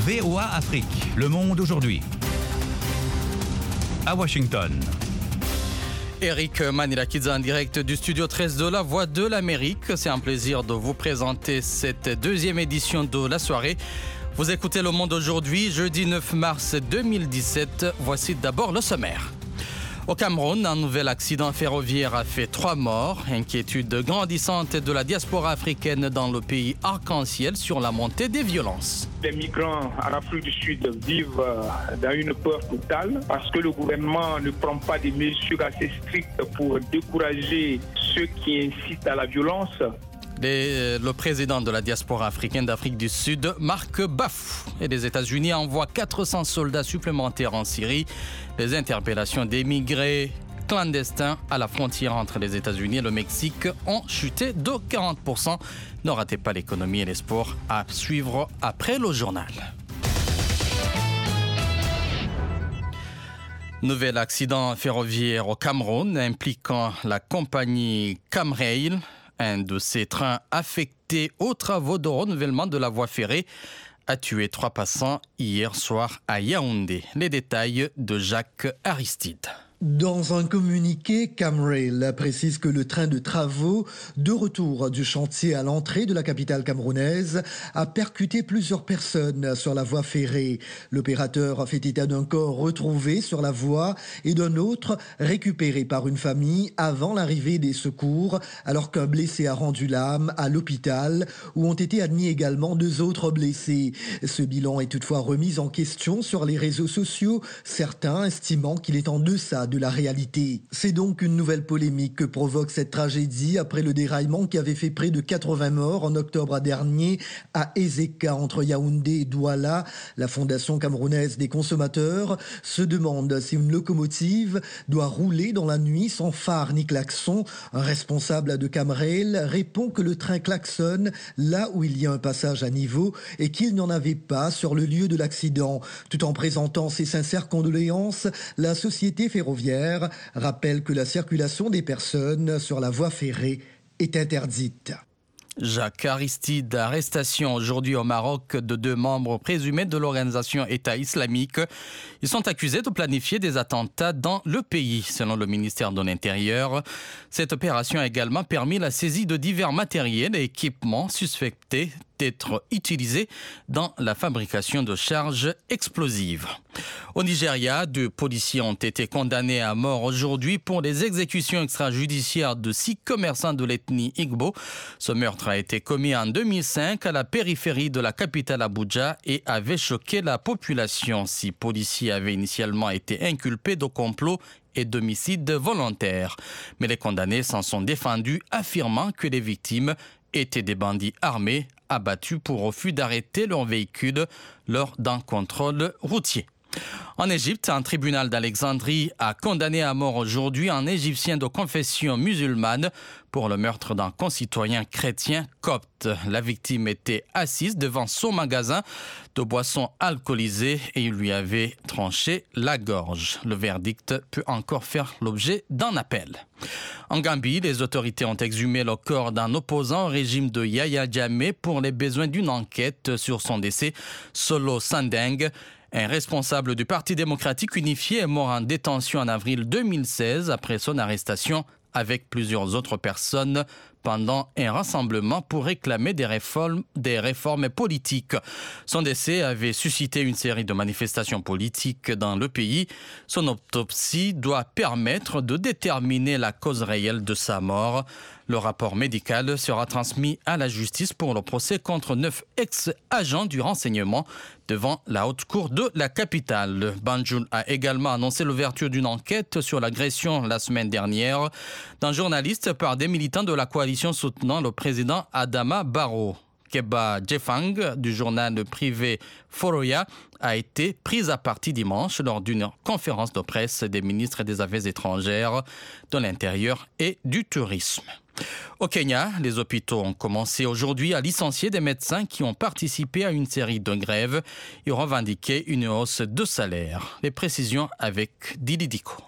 VOA Afrique, le monde aujourd'hui. À Washington. Eric Manilakidze en direct du studio 13 de la Voix de l'Amérique. C'est un plaisir de vous présenter cette deuxième édition de la soirée. Vous écoutez Le Monde aujourd'hui, jeudi 9 mars 2017. Voici d'abord le sommaire. Au Cameroun, un nouvel accident ferroviaire a fait 3 morts. Inquiétude grandissante de la diaspora africaine dans le pays arc-en-ciel sur la montée des violences. Les migrants en Afrique du Sud vivent dans une peur totale parce que le gouvernement ne prend pas des mesures assez strictes pour décourager ceux qui incitent à la violence. Le président de la diaspora africaine d'Afrique du Sud, Marc Bafou, et les États-Unis envoient 400 soldats supplémentaires en Syrie. Les interpellations d'émigrés clandestins à la frontière entre les États-Unis et le Mexique ont chuté de 40%. Ne ratez pas l'économie et les sports à suivre après le journal. Nouvel accident ferroviaire au Cameroun impliquant la compagnie Camrail. Un de ces trains affectés aux travaux de renouvellement de la voie ferrée a tué 3 passants hier soir à Yaoundé. Les détails de Jacques Aristide. Dans un communiqué, Camrail précise que le train de travaux de retour du chantier à l'entrée de la capitale camerounaise a percuté plusieurs personnes sur la voie ferrée. L'opérateur a fait état d'un corps retrouvé sur la voie et d'un autre récupéré par une famille avant l'arrivée des secours, alors qu'un blessé a rendu l'âme à l'hôpital où ont été admis également 2 autres blessés. Ce bilan est toutefois remis en question sur les réseaux sociaux, certains estimant qu'il est en deçà de la réalité. C'est donc une nouvelle polémique que provoque cette tragédie après le déraillement qui avait fait près de 80 morts en octobre dernier à Ezeka entre Yaoundé et Douala. La Fondation camerounaise des consommateurs se demande si une locomotive doit rouler dans la nuit sans phare ni klaxon. Un responsable de Camrail répond que le train klaxonne là où il y a un passage à niveau et qu'il n'y en avait pas sur le lieu de l'accident. Tout en présentant ses sincères condoléances, la société ferroviaire rappelle que la circulation des personnes sur la voie ferrée est interdite. Jacques Aristide, arrestation aujourd'hui au Maroc de 2 membres présumés de l'organisation État islamique. Ils sont accusés de planifier des attentats dans le pays, selon le ministère de l'Intérieur. Cette opération a également permis la saisie de divers matériels et équipements suspectés d'être utilisés dans la fabrication de charges explosives. Au Nigeria, 2 policiers ont été condamnés à mort aujourd'hui pour les exécutions extrajudiciaires de 6 commerçants de l'ethnie Igbo. Ce meurtre a été commis en 2005 à la périphérie de la capitale Abuja et avait choqué la population. 6 policiers avaient initialement été inculpés de complot et d'homicide volontaire. Mais les condamnés s'en sont défendus, affirmant que les victimes étaient des bandits armés abattus pour refus d'arrêter leur véhicule lors d'un contrôle routier. En Égypte, un tribunal d'Alexandrie a condamné à mort aujourd'hui un Égyptien de confession musulmane pour le meurtre d'un concitoyen chrétien copte. La victime était assise devant son magasin de boissons alcoolisées et il lui avait tranché la gorge. Le verdict peut encore faire l'objet d'un appel. En Gambie, les autorités ont exhumé le corps d'un opposant au régime de Yaya Jammeh pour les besoins d'une enquête sur son décès. Solo Sandeng, un responsable du Parti démocratique unifié, est mort en détention en avril 2016 après son arrestation avec plusieurs autres personnes pendant un rassemblement pour réclamer des réformes politiques. Son décès avait suscité une série de manifestations politiques dans le pays. Son autopsie doit permettre de déterminer la cause réelle de sa mort. Le rapport médical sera transmis à la justice pour le procès contre 9 ex-agents du renseignement devant la haute cour de la capitale. Banjul a également annoncé l'ouverture d'une enquête sur l'agression la semaine dernière d'un journaliste par des militants de la coalition soutenant le président Adama Barrow. Keba Jefang du journal privé Foroya a été prise à partie dimanche lors d'une conférence de presse des ministres des Affaires étrangères, de l'Intérieur et du Tourisme. Au Kenya, les hôpitaux ont commencé aujourd'hui à licencier des médecins qui ont participé à une série de grèves et revendiqué une hausse de salaire. Les précisions avec Dili Diko.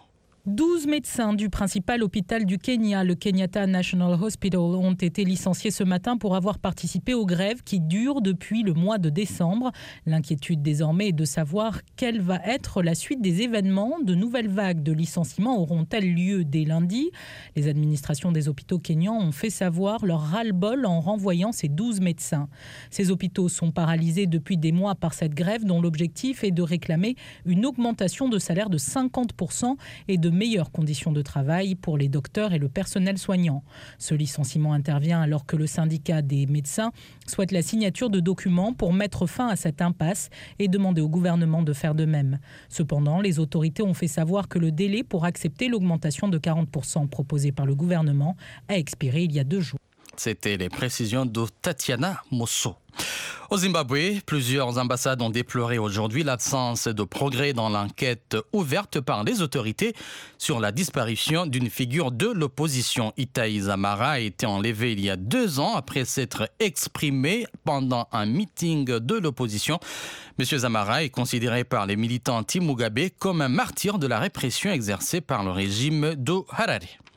12 médecins du principal hôpital du Kenya, le Kenyatta National Hospital, ont été licenciés ce matin pour avoir participé aux grèves qui durent depuis le mois de décembre. L'inquiétude désormais est de savoir quelle va être la suite des événements. De nouvelles vagues de licenciements auront-elles lieu dès lundi ? Les administrations des hôpitaux kenyans ont fait savoir leur ras-le-bol en renvoyant ces 12 médecins. Ces hôpitaux sont paralysés depuis des mois par cette grève dont l'objectif est de réclamer une augmentation de salaire de 50% et de meilleures conditions de travail pour les docteurs et le personnel soignant. Ce licenciement intervient alors que le syndicat des médecins souhaite la signature de documents pour mettre fin à cette impasse et demander au gouvernement de faire de même. Cependant, les autorités ont fait savoir que le délai pour accepter l'augmentation de 40% proposée par le gouvernement a expiré il y a 2 jours. C'était les précisions de Tatiana Mosso. Au Zimbabwe, plusieurs ambassades ont déploré aujourd'hui l'absence de progrès dans l'enquête ouverte par les autorités sur la disparition d'une figure de l'opposition. Itai Dzamara a été enlevé il y a 2 ans après s'être exprimé pendant un meeting de l'opposition. M. Dzamara est considéré par les militants anti-Mugabe comme un martyr de la répression exercée par le régime de Harare.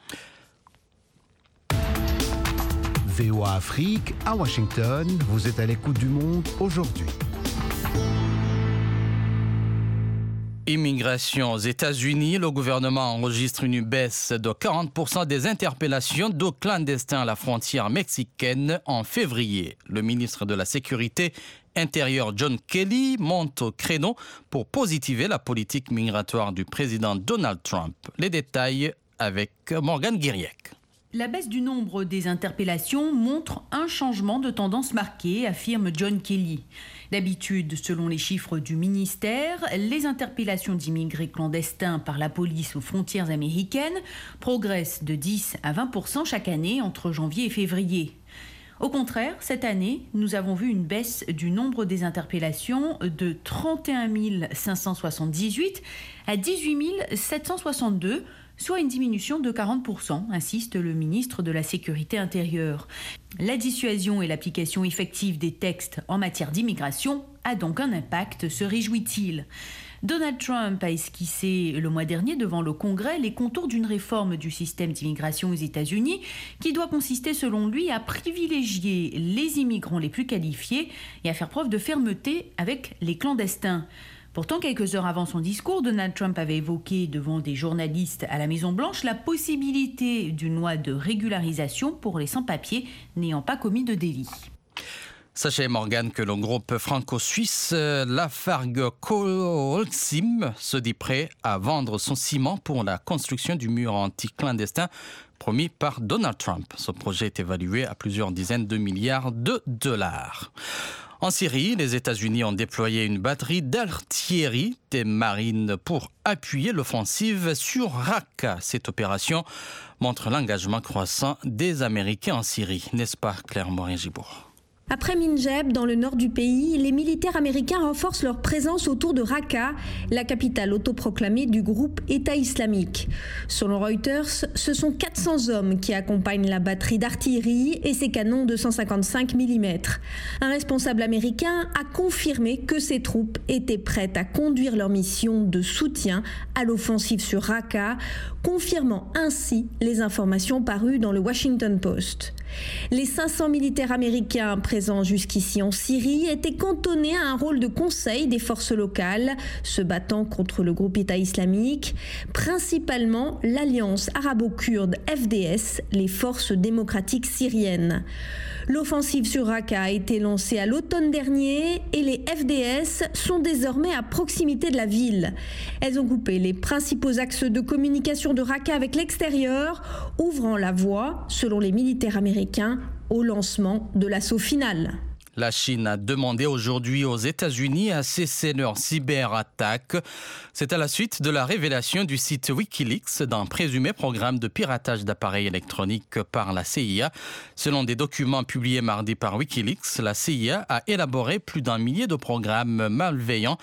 VOA Afrique, à Washington, vous êtes à l'écoute du monde aujourd'hui. Immigration aux États-Unis, le gouvernement enregistre une baisse de 40% des interpellations de clandestins à la frontière mexicaine en février. Le ministre de la Sécurité intérieure John Kelly monte au créneau pour positiver la politique migratoire du président Donald Trump. Les détails avec Morgane Guiriec. La baisse du nombre des interpellations montre un changement de tendance marqué, affirme John Kelly. D'habitude, selon les chiffres du ministère, les interpellations d'immigrés clandestins par la police aux frontières américaines progressent de 10 à 20% chaque année entre janvier et février. Au contraire, cette année, nous avons vu une baisse du nombre des interpellations de 31 578 à 18 762, soit une diminution de 40%, insiste le ministre de la Sécurité intérieure. La dissuasion et l'application effective des textes en matière d'immigration a donc un impact, se réjouit-il. Donald Trump a esquissé le mois dernier devant le Congrès les contours d'une réforme du système d'immigration aux États-Unis qui doit consister selon lui à privilégier les immigrants les plus qualifiés et à faire preuve de fermeté avec les clandestins. Pourtant, quelques heures avant son discours, Donald Trump avait évoqué devant des journalistes à la Maison-Blanche la possibilité d'une loi de régularisation pour les sans-papiers n'ayant pas commis de délit. Sachez, Morgane, que le groupe franco-suisse Lafargue Holcim se dit prêt à vendre son ciment pour la construction du mur anti-clandestin promis par Donald Trump. Ce projet est évalué à plusieurs dizaines de milliards de dollars. En Syrie, les États-Unis ont déployé une batterie d'artillerie des marines pour appuyer l'offensive sur Raqqa. Cette opération montre l'engagement croissant des Américains en Syrie. N'est-ce pas, Claire Morin-Gibourg ? Après Minjeb, dans le nord du pays, les militaires américains renforcent leur présence autour de Raqqa, la capitale autoproclamée du groupe État islamique. Selon Reuters, ce sont 400 hommes qui accompagnent la batterie d'artillerie et ses canons de 155 mm. Un responsable américain a confirmé que ces troupes étaient prêtes à conduire leur mission de soutien à l'offensive sur Raqqa, confirmant ainsi les informations parues dans le Washington Post. Les 500 militaires américains présents jusqu'ici en Syrie étaient cantonnés à un rôle de conseil des forces locales se battant contre le groupe État islamique, principalement l'alliance arabo-kurde FDS, les forces démocratiques syriennes. L'offensive sur Raqqa a été lancée à l'automne dernier et les FDS sont désormais à proximité de la ville. Elles ont coupé les principaux axes de communication de Raqqa avec l'extérieur, ouvrant la voie, selon les militaires américains, au lancement de l'assaut final. La Chine a demandé aujourd'hui aux États-Unis à cesser leur cyberattaque. C'est à la suite de la révélation du site Wikileaks d'un présumé programme de piratage d'appareils électroniques par la CIA. Selon des documents publiés mardi par Wikileaks, la CIA a élaboré plus d'1 millier de programmes malveillants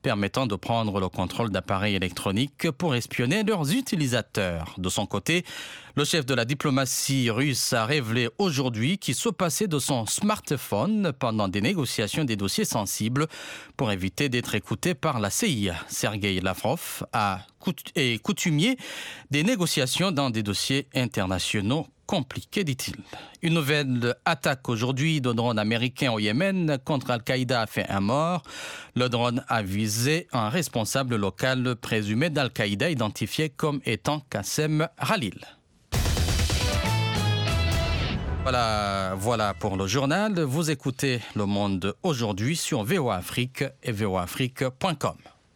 permettant de prendre le contrôle d'appareils électroniques pour espionner leurs utilisateurs. De son côté, le chef de la diplomatie russe a révélé aujourd'hui qu'il se passait de son smartphone pendant des négociations des dossiers sensibles pour éviter d'être écouté par la CIA. Sergei Lavrov est coutumier des négociations dans des dossiers internationaux compliqué, dit-il. Une nouvelle attaque aujourd'hui de drone américain au Yémen contre Al-Qaïda a fait un mort. Le drone a visé un responsable local présumé d'Al-Qaïda identifié comme étant Qassem Khalil. Voilà pour le journal. Vous écoutez Le Monde aujourd'hui sur VOA Afrique et voaafrique.com.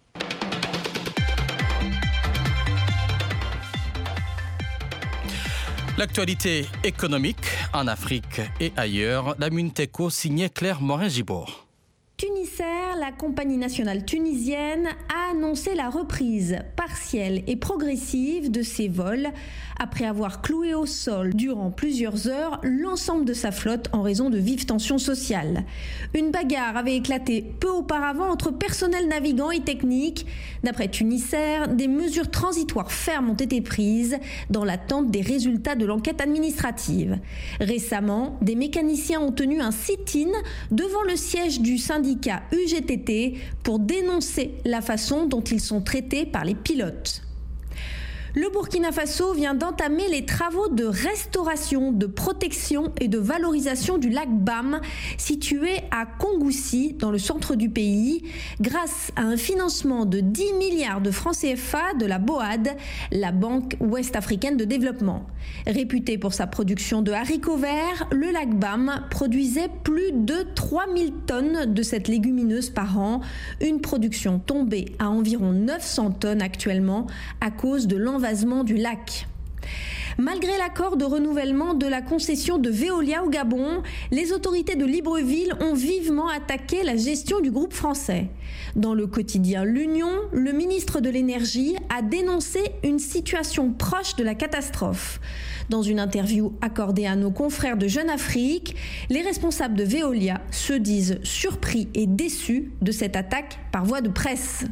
L'actualité économique en Afrique et ailleurs, la Minute Éco signée Claire Morin-Gibaud. Tunisair, la compagnie nationale tunisienne, a annoncé la reprise partielle et progressive de ses vols après avoir cloué au sol durant plusieurs heures l'ensemble de sa flotte en raison de vives tensions sociales. Une bagarre avait éclaté peu auparavant entre personnel navigant et technique. D'après Tunisair, des mesures transitoires fermes ont été prises dans l'attente des résultats de l'enquête administrative. Récemment, des mécaniciens ont tenu un sit-in devant le siège du syndicat UGTT pour dénoncer la façon dont ils sont traités par les pilotes. Le Burkina Faso vient d'entamer les travaux de restauration, de protection et de valorisation du lac Bam, situé à Kongoussi, dans le centre du pays, grâce à un financement de 10 milliards de francs CFA de la BOAD, la Banque ouest-africaine de développement. Réputé pour sa production de haricots verts, le lac Bam produisait plus de 3000 tonnes de cette légumineuse par an, une production tombée à environ 900 tonnes actuellement à cause de l'envasement du lac. Malgré l'accord de renouvellement de la concession de Veolia au Gabon, les autorités de Libreville ont vivement attaqué la gestion du groupe français. Dans le quotidien L'Union, le ministre de l'Énergie a dénoncé une situation proche de la catastrophe. Dans une interview accordée à nos confrères de Jeune Afrique, les responsables de Veolia se disent surpris et déçus de cette attaque par voie de presse.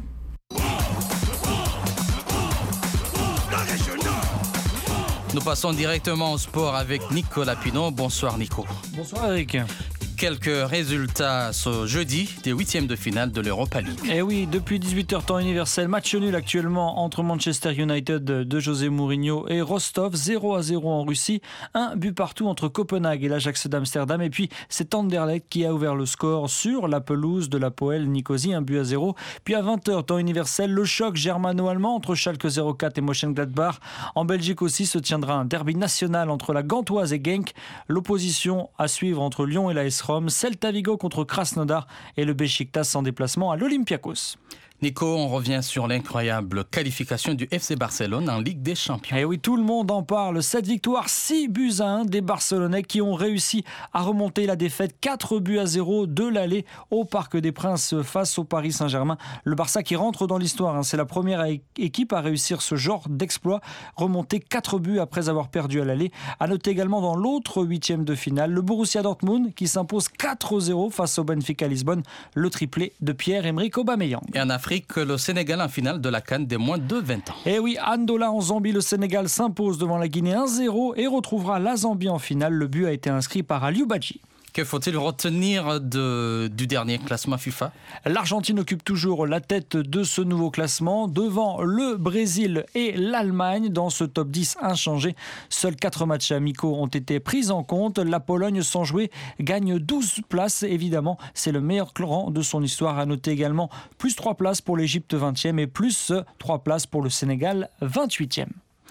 Nous passons directement au sport avec Nicolas Pinot. Bonsoir Nico. Bonsoir Eric. Quelques résultats ce jeudi des huitièmes de finale de l'Europa League. Et oui, depuis 18h temps universel, match nul actuellement entre Manchester United de José Mourinho et Rostov, 0-0 en Russie, un but partout entre Copenhague et l'Ajax d'Amsterdam, et puis c'est Anderlecht qui a ouvert le score sur la pelouse de l'Apoel Nicosie, 1-0. Puis à 20h temps universel, le choc germano-allemand entre Schalke 04 et Mönchengladbach. En Belgique aussi se tiendra un derby national entre la Gantoise et Genk. L'opposition à suivre entre Lyon et la AS Rome. Celta Vigo contre Krasnodar et le Beşiktaş en déplacement à l'Olympiakos. Nico, on revient sur l'incroyable qualification du FC Barcelone en Ligue des Champions. Et oui, tout le monde en parle. Cette victoire, 6-1 des Barcelonais qui ont réussi à remonter la défaite 4-0 de l'aller au Parc des Princes face au Paris Saint-Germain. Le Barça qui rentre dans l'histoire. C'est la première équipe à réussir ce genre d'exploit. Remonter 4 buts après avoir perdu à l'aller. À noter également dans l'autre huitième de finale, le Borussia Dortmund qui s'impose 4-0 face au Benfica Lisbonne. Le triplé de Pierre-Emerick Aubameyang. Et en Afrique, le Sénégal en finale de la CAN des moins de 20 ans. Et oui, Andola en Zambie, le Sénégal s'impose devant la Guinée 1-0 et retrouvera la Zambie en finale. Le but a été inscrit par Aliou Badji. Que faut-il retenir du dernier classement FIFA ? L'Argentine occupe toujours la tête de ce nouveau classement devant le Brésil et l'Allemagne dans ce top 10 inchangé. Seuls 4 matchs amicaux ont été pris en compte. La Pologne, sans jouer, gagne 12 places. Évidemment, c'est le meilleur rang de son histoire. À noter également plus 3 places pour l'Égypte 20e et plus 3 places pour le Sénégal 28e.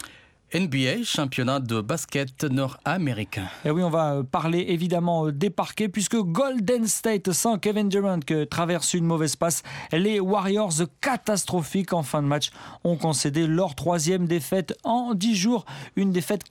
NBA, championnat de basket nord-américain. Et oui, on va parler évidemment des parquets puisque Golden State, sans Kevin Durant, traverse une mauvaise passe. Les Warriors, catastrophiques en fin de match, ont concédé leur 3e défaite en 10 jours. Une défaite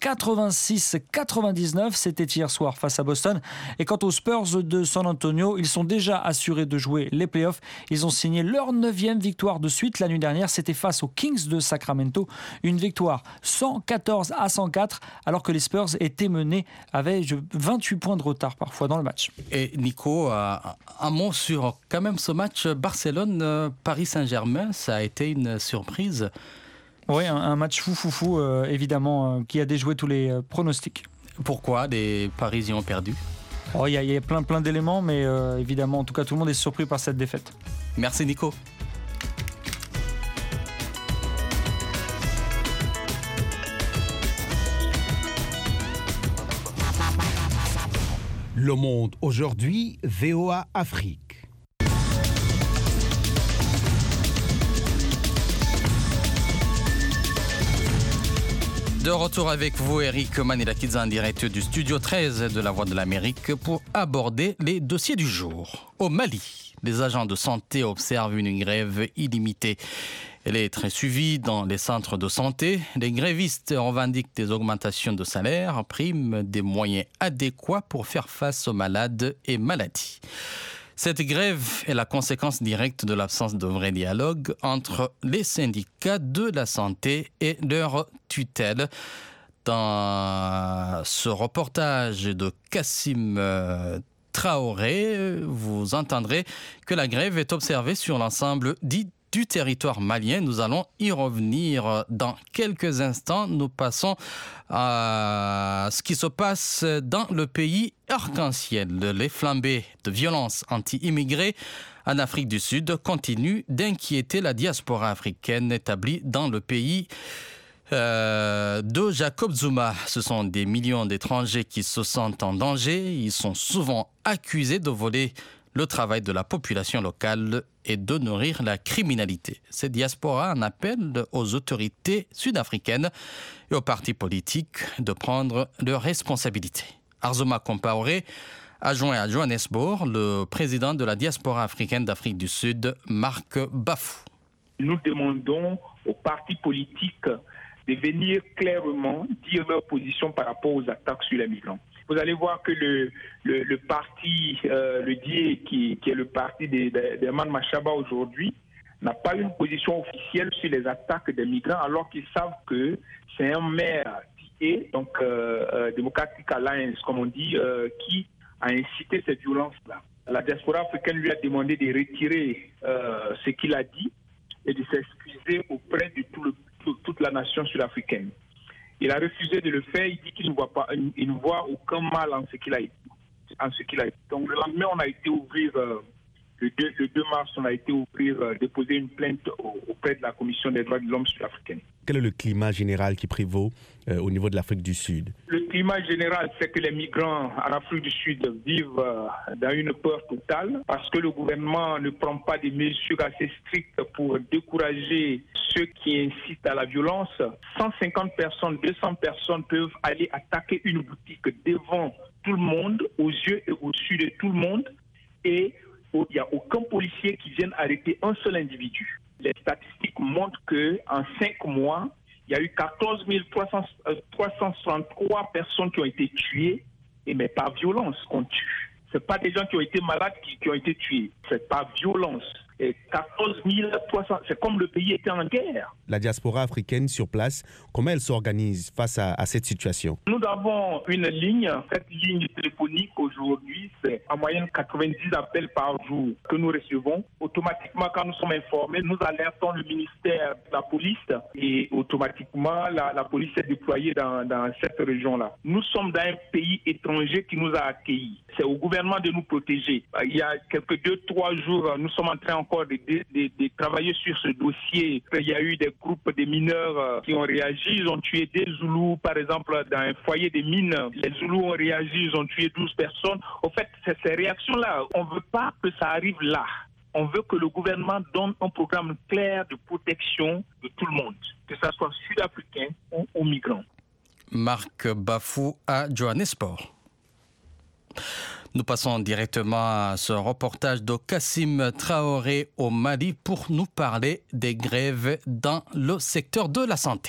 86-99, c'était hier soir face à Boston. Et quant aux Spurs de San Antonio, ils sont déjà assurés de jouer les playoffs. Ils ont signé leur 9e victoire de suite la nuit dernière. C'était face aux Kings de Sacramento. Une victoire sans 114-104, alors que les Spurs étaient menés, avaient 28 points de retard parfois dans le match. Et Nico, un mot sur quand même ce match Barcelone-Paris Saint-Germain, ça a été une surprise. Oui, un match fou, évidemment, qui a déjoué tous les pronostics. Pourquoi les Parisiens ont perdu ? Il y a plein d'éléments, mais évidemment, en tout cas, tout le monde est surpris par cette défaite. Merci Nico. Le Monde aujourd'hui, VOA Afrique. De retour avec vous, Eric Manilakidze, en direct du studio 13 de la Voix de l'Amérique pour aborder les dossiers du jour. Au Mali, les agents de santé observent une grève illimitée. Elle est très suivie dans les centres de santé. Les grévistes revendiquent des augmentations de salaire, primes, des moyens adéquats pour faire face aux malades et maladies. Cette grève est la conséquence directe de l'absence de vrai dialogue entre les syndicats de la santé et leur tutelle. Dans ce reportage de Kassim Traoré, vous entendrez que la grève est observée sur l'ensemble du territoire malien. Nous allons y revenir dans quelques instants. Nous passons à ce qui se passe dans le pays arc-en-ciel. Les flambées de violence anti-immigrés en Afrique du Sud continuent d'inquiéter la diaspora africaine établie dans le pays de Jacob Zuma. Ce sont des millions d'étrangers qui se sentent en danger. Ils sont souvent accusés de voler le travail de la population locale et de nourrir la criminalité. Cette diaspora en appelle aux autorités sud-africaines et aux partis politiques de prendre leurs responsabilités. Arzoma Compaoré a joint à Johannesburg le président de la diaspora africaine d'Afrique du Sud, Marc Bafou. Nous demandons aux partis politiques de venir clairement dire leur position par rapport aux attaques sur les migrants. Vous allez voir que le parti, le DIE, qui est le parti d'Herman Machaba aujourd'hui, n'a pas une position officielle sur les attaques des migrants, alors qu'ils savent que c'est un maire DIE, donc Democratic Alliance, comme on dit, qui a incité cette violence-là. La diaspora africaine lui a demandé de retirer ce qu'il a dit et de s'excuser auprès de toute la nation sud-africaine. Il a refusé de le faire. Il dit qu'il ne voit aucun mal en ce qu'il a dit. Donc le lendemain, on a été ouvrir le 2 mars, on a été déposer une plainte auprès de la Commission des droits de l'homme sud-africaine. Quel est le climat général qui prévaut au niveau de l'Afrique du Sud? Le climat général, c'est que les migrants en Afrique du Sud vivent dans une peur totale parce que le gouvernement ne prend pas des mesures assez strictes pour décourager ceux qui incitent à la violence. 150 personnes, 200 personnes peuvent aller attaquer une boutique devant tout le monde, aux yeux et au-dessus de tout le monde, et il n'y a aucun policier qui vienne arrêter un seul individu. Les statistiques montrent qu'en 5 mois, il y a eu 14 363 personnes qui ont été tuées, mais par violence qu'on tue. Ce pas des gens qui ont été malades qui ont été tués. C'est par violence. Et 14 300, c'est comme le pays était en guerre. La diaspora africaine sur place, comment elle s'organise face à cette situation? Nous avons une ligne. Cette ligne téléphonique aujourd'hui, c'est en moyenne 90 appels par jour que nous recevons. Automatiquement, quand nous sommes informés, nous alertons le ministère de la police et automatiquement, la police est déployée dans cette région-là. Nous sommes dans un pays étranger qui nous a accueillis. C'est au gouvernement de nous protéger. Il y a quelques 2-3 jours, nous sommes en train encore de travailler sur ce dossier. Il y a eu des groupes de mineurs qui ont réagi. Ils ont tué des Zoulous, par exemple, dans un foyer de mines. Les Zoulous ont réagi, ils ont tué 12 personnes. Au fait, c'est ces réactions-là. On ne veut pas que ça arrive là. On veut que le gouvernement donne un programme clair de protection de tout le monde, que ce soit sud-africain ou aux migrants. Marc Bafou à Johannesburg. Nous passons directement à ce reportage de Kassim Traoré au Mali pour nous parler des grèves dans le secteur de la santé.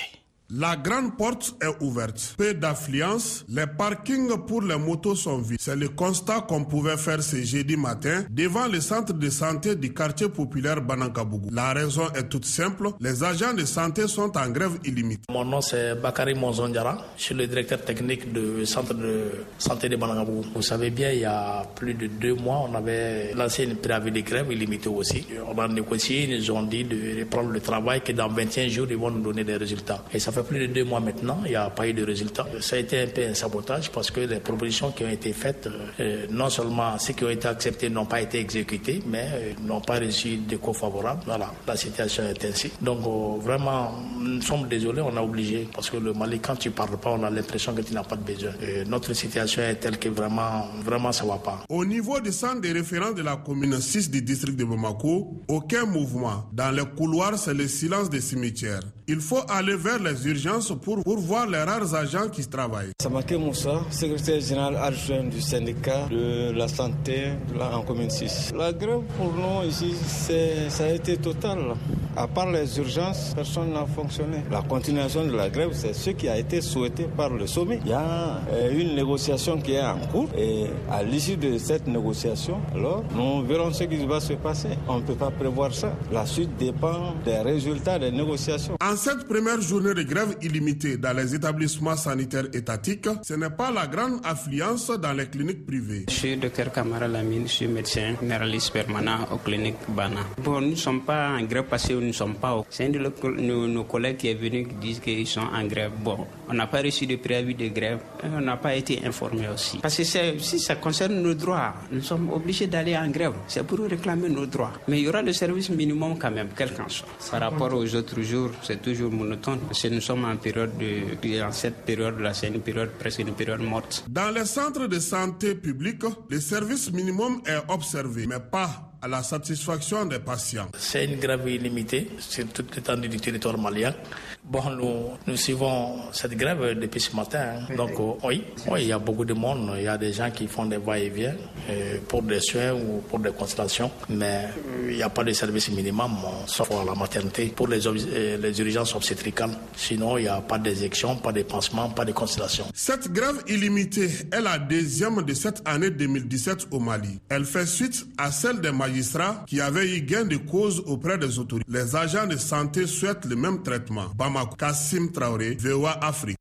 La grande porte est ouverte. Peu d'affluence, les parkings pour les motos sont vides. C'est le constat qu'on pouvait faire ce jeudi matin devant le centre de santé du quartier populaire Banankabougou. La raison est toute simple, les agents de santé sont en grève illimitée. Mon nom c'est Bakary Monzondiara, je suis le directeur technique du centre de santé de Banankabougou. Vous savez bien, il y a plus de 2 mois, on avait lancé une préavis de grève illimitée aussi. On a négocié, ils nous ont dit de reprendre le travail, que dans 21 jours, ils vont nous donner des résultats. Et ça fait plus de 2 mois maintenant, il n'y a pas eu de résultats. Ça a été un peu un sabotage parce que les propositions qui ont été faites, non seulement ceux qui ont été acceptés n'ont pas été exécutés, mais n'ont pas reçu d'écho favorable. Voilà, la situation est ainsi. Donc vraiment, nous sommes désolés, on a obligé. Parce que le Mali, quand tu ne parles pas, on a l'impression que tu n'as pas de besoin. Notre situation est telle que vraiment ça ne va pas. Au niveau du centre de référence de la commune 6 du district de Bamako, aucun mouvement. Dans les couloirs, c'est le silence des cimetières. Il faut aller vers les urgences pour voir les rares agents qui travaillent. Samake Moussa, secrétaire général adjoint du syndicat de la santé en commune 6. La grève pour nous ici, ça a été total. À part les urgences, personne n'a fonctionné. La continuation de la grève, c'est ce qui a été souhaité par le sommet. Il y a une négociation qui est en cours et à l'issue de cette négociation, alors nous verrons ce qui va se passer. On ne peut pas prévoir ça. La suite dépend des résultats des négociations. En cette première journée de grève illimitée dans les établissements sanitaires étatiques, ce n'est pas la grande affluence dans les cliniques privées. Je suis Dr Kamara Lamine, je suis médecin généraliste permanent aux cliniques Bana. Bon, nous ne sommes pas en grève parce que nous ne sommes pas. C'est un de nos collègues qui est venu qui disent qu'ils sont en grève. Bon, on n'a pas reçu de préavis de grève, on n'a pas été informés aussi. Parce que si ça concerne nos droits, nous sommes obligés d'aller en grève. C'est pour réclamer nos droits. Mais il y aura le service minimum quand même, quel qu'en soit. Par rapport aux autres jours, c'est toujours monotone. Parce que nous sommes en période en cette période-là, c'est une période presque une période morte. Dans les centres de santé publics, le service minimum est observé, mais pas à la satisfaction des patients. C'est une grève illimitée sur toute l'étendue du territoire malien. Bon, nous suivons cette grève depuis ce matin. Donc oui, il y a beaucoup de monde. Il y a des gens qui font des va-et-vient pour des soins ou pour des consultations. Mais il n'y a pas de service minimum, sauf à la maternité, pour les urgences obstétricales. Sinon, il n'y a pas d'exécution, pas de pansement, pas de consultation. Cette grève illimitée est la deuxième de cette année 2017 au Mali. Elle fait suite à celle des magistrats qui avaient eu gain de cause auprès des autorités. Les agents de santé souhaitent le même traitement. Bamako, Kassim Traoré, VOA Afrique.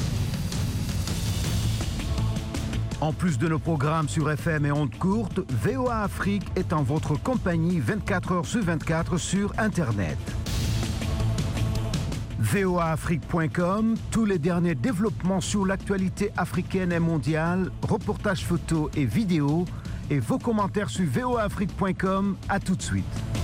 En plus de nos programmes sur FM et ondes courtes, VOA Afrique est en votre compagnie 24 heures sur 24 sur Internet. voaafrique.com, tous les derniers développements sur l'actualité africaine et mondiale, reportages photos et vidéos, et vos commentaires sur voaafrique.com. À tout de suite.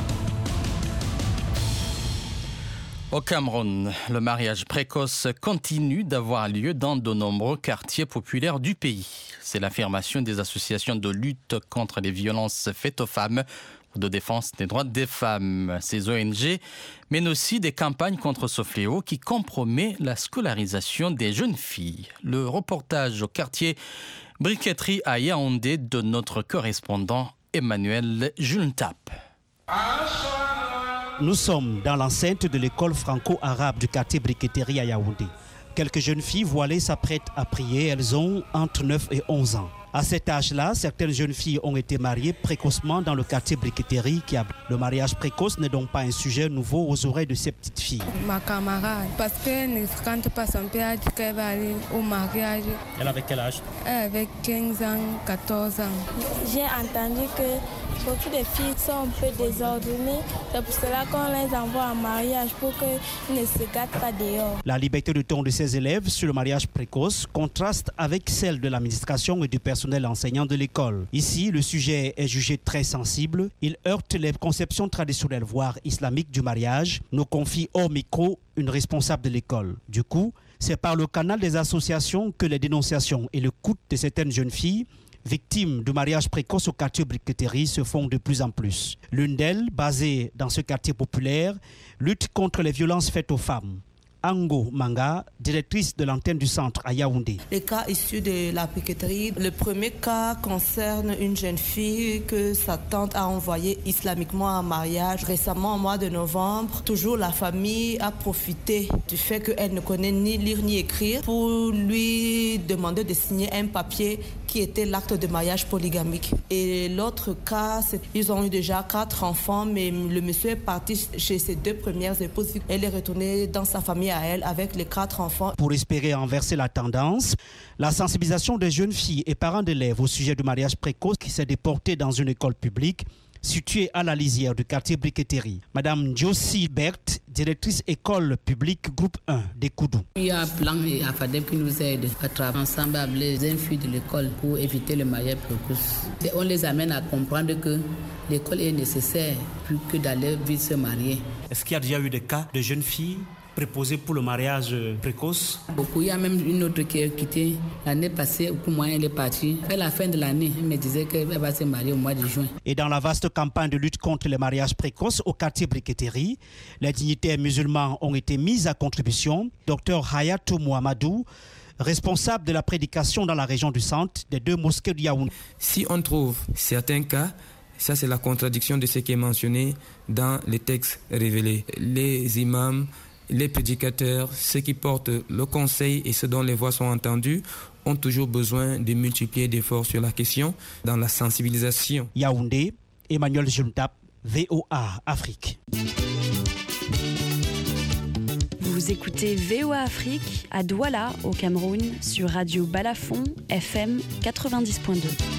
Au Cameroun, le mariage précoce continue d'avoir lieu dans de nombreux quartiers populaires du pays. C'est l'affirmation des associations de lutte contre les violences faites aux femmes ou de défense des droits des femmes. Ces ONG mènent aussi des campagnes contre ce fléau qui compromet la scolarisation des jeunes filles. Le reportage au quartier Briqueterie à Yaoundé de notre correspondant Emmanuel Juntap. Nous sommes dans l'enceinte de l'école franco-arabe du quartier Briqueterie à Yaoundé. Quelques jeunes filles voilées s'apprêtent à prier. Elles ont entre 9 et 11 ans. À cet âge-là, certaines jeunes filles ont été mariées précocement dans le quartier Briqueterie. Le mariage précoce n'est donc pas un sujet nouveau aux oreilles de ces petites filles. Ma camarade, parce qu'elle ne fréquente pas son père, qu'elle va aller au mariage. Elle avait quel âge? Elle avait 15 ans, 14 ans. J'ai entendu que beaucoup de filles sont un peu désordonnées. C'est pour cela qu'on les envoie en mariage pour qu'ils ne se gâtent pas dehors. La liberté de ton de ses élèves sur le mariage précoce contraste avec celle de l'administration et du personnel enseignant de l'école. Ici, le sujet est jugé très sensible. Il heurte les conceptions traditionnelles, voire islamiques du mariage, nous confie hors micro une responsable de l'école. Du coup, c'est par le canal des associations que les dénonciations et le coût de certaines jeunes filles victimes du mariage précoce au quartier Briqueterie se font de plus en plus. L'une d'elles, basée dans ce quartier populaire, lutte contre les violences faites aux femmes. Ango Manga, directrice de l'antenne du centre à Yaoundé. Les cas issus de la piqueterie, le premier cas concerne une jeune fille que sa tante a envoyée islamiquement en mariage. Récemment, au mois de novembre, toujours la famille a profité du fait qu'elle ne connaît ni lire ni écrire pour lui demander de signer un papier qui était l'acte de mariage polygamique. Et l'autre cas, ils ont eu déjà 4 enfants, mais le monsieur est parti chez ses 2 premières épouses. Elle est retournée dans sa famille à elle avec les 4 enfants. Pour espérer inverser la tendance, la sensibilisation des jeunes filles et parents d'élèves au sujet du mariage précoce qui s'est déportée dans une école publique située à la lisière du quartier Briqueterie. Madame Josie Bert, directrice école publique groupe 1 des Koudou. Il y a un plan et AFADEP qui nous aide à travailler ensemble avec les jeunes filles de l'école pour éviter le mariage précoce. Et on les amène à comprendre que l'école est nécessaire plus que d'aller vite se marier. Est-ce qu'il y a déjà eu des cas de jeunes filles préposées pour le mariage précoce? Beaucoup. Il y a même une autre qui a quitté l'année passée. Pour moi, elle est partie. À la fin de l'année, elle me disait qu'elle va se marier au mois de juin. Et dans la vaste campagne de lutte contre les mariages précoces au quartier Briqueterie, les dignitaires musulmans ont été mis à contribution. Docteur Hayatou Mouamadou, responsable de la prédication dans la région du centre des 2 mosquées de Yaoundé. Si on trouve certains cas, ça c'est la contradiction de ce qui est mentionné dans les textes révélés. Les imams, les prédicateurs, ceux qui portent le conseil et ceux dont les voix sont entendues, ont toujours besoin de multiplier d'efforts sur la question dans la sensibilisation. Yaoundé, Emmanuel Juntap, VOA Afrique. Vous écoutez VOA Afrique à Douala, au Cameroun, sur Radio Balafon, FM 90.2.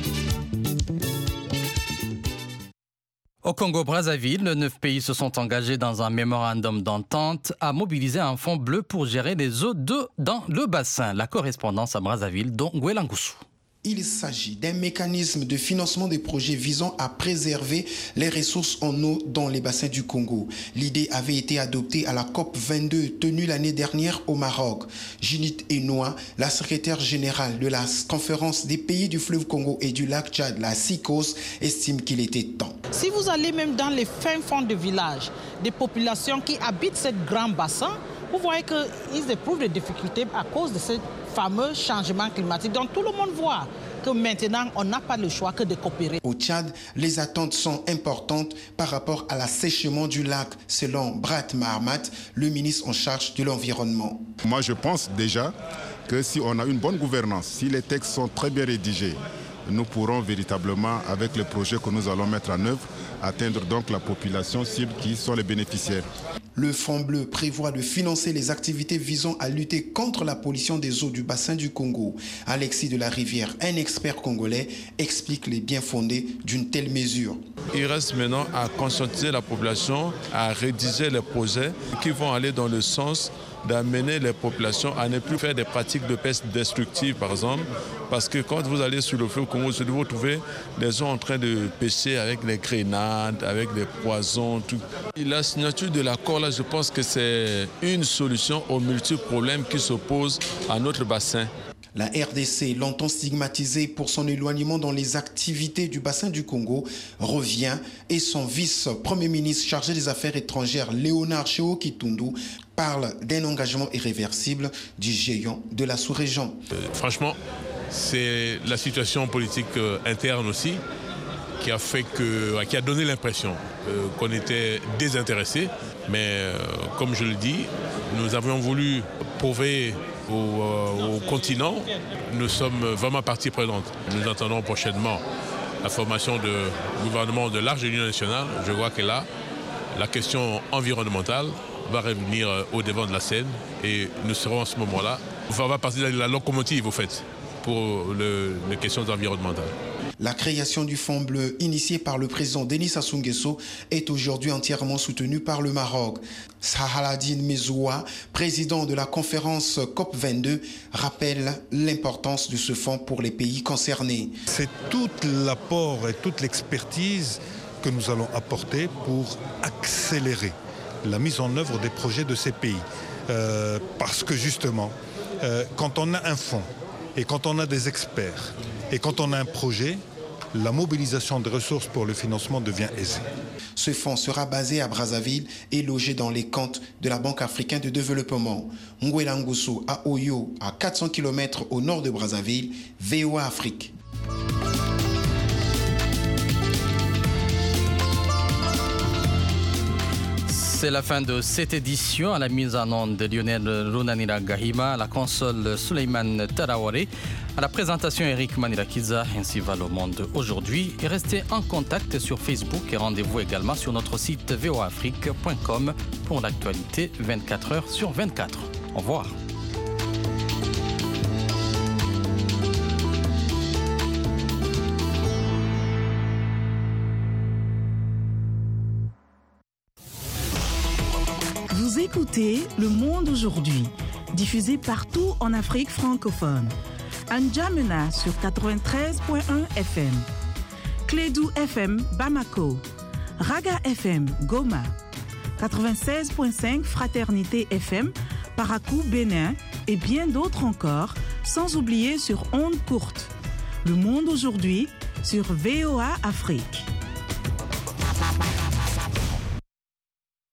Au Congo-Brazzaville, 9 pays se sont engagés dans un mémorandum d'entente à mobiliser un fonds bleu pour gérer les eaux dans le bassin. La correspondance à Brazzaville, dont Ngouelangoussou. Il s'agit d'un mécanisme de financement des projets visant à préserver les ressources en eau dans les bassins du Congo. L'idée avait été adoptée à la COP 22 tenue l'année dernière au Maroc. Ginette Enoua, la secrétaire générale de la conférence des pays du fleuve Congo et du lac Tchad, la CICOS, estime qu'il était temps. Si vous allez même dans les fins fonds de villages, des populations qui habitent ce grand bassin, vous voyez qu'ils éprouvent des difficultés à cause de ce fameux changement climatique. Donc tout le monde voit que maintenant, on n'a pas le choix que de coopérer. Au Tchad, les attentes sont importantes par rapport à l'assèchement du lac, selon Brat Mahamat, le ministre en charge de l'environnement. Moi, je pense déjà que si on a une bonne gouvernance, si les textes sont très bien rédigés, nous pourrons véritablement, avec les projets que nous allons mettre en œuvre, atteindre donc la population cible qui sont les bénéficiaires. Le Fonds bleu prévoit de financer les activités visant à lutter contre la pollution des eaux du bassin du Congo. Alexis de la Rivière, un expert congolais, explique les bien-fondés d'une telle mesure. Il reste maintenant à conscientiser la population, à rédiger les projets qui vont aller dans le sens d'amener les populations à ne plus faire des pratiques de pêche destructive, par exemple, parce que quand vous allez sur le fleuve Congo, vous retrouvez des gens en train de pêcher avec les grenades, avec des poisons, tout. Et la signature de l'accord, là, je pense que c'est une solution aux multiples problèmes qui se posent à notre bassin. La RDC, longtemps stigmatisée pour son éloignement dans les activités du bassin du Congo, revient et son vice-premier ministre chargé des Affaires étrangères, Léonard Chéo Kitundu, parle d'un engagement irréversible du géant de la sous-région. Franchement, c'est la situation politique interne aussi qui a donné l'impression qu'on était désintéressé. Mais comme je le dis, nous avions voulu prouver au continent, nous sommes vraiment partie prenante. Nous attendons prochainement la formation de gouvernement de large union nationale. Je vois que là, la question environnementale va revenir au devant de la scène et nous serons à ce moment-là, on va partir de la locomotive au fait pour les questions environnementales. La création du Fonds bleu, initié par le président Denis Sassou Nguesso, est aujourd'hui entièrement soutenue par le Maroc. Sahaladine Mezoua, président de la conférence COP22, rappelle l'importance de ce fonds pour les pays concernés. C'est tout l'apport et toute l'expertise que nous allons apporter pour accélérer la mise en œuvre des projets de ces pays. Parce que justement, quand on a un fonds, et quand on a des experts, et quand on a un projet, la mobilisation des ressources pour le financement devient aisée. Ce fonds sera basé à Brazzaville et logé dans les comptes de la Banque africaine de développement. Ngwela Ngosso à Oyo, à 400 km au nord de Brazzaville, VOA Afrique. C'est la fin de cette édition. À la mise en onde de Lionel Runanira Gahima, à la console Suleiman Taraware, à la présentation Eric Manirakiza. Ainsi va le monde aujourd'hui. Et restez en contact sur Facebook et rendez-vous également sur notre site voafrique.com pour l'actualité 24 heures sur 24. Au revoir. Vous écoutez Le Monde aujourd'hui, diffusé partout en Afrique francophone. N'Djamena sur 93.1 FM, Clédou FM Bamako, Raga FM Goma, 96.5 Fraternité FM Parakou Bénin et bien d'autres encore, sans oublier sur ondes courtes. Le Monde aujourd'hui sur VOA Afrique.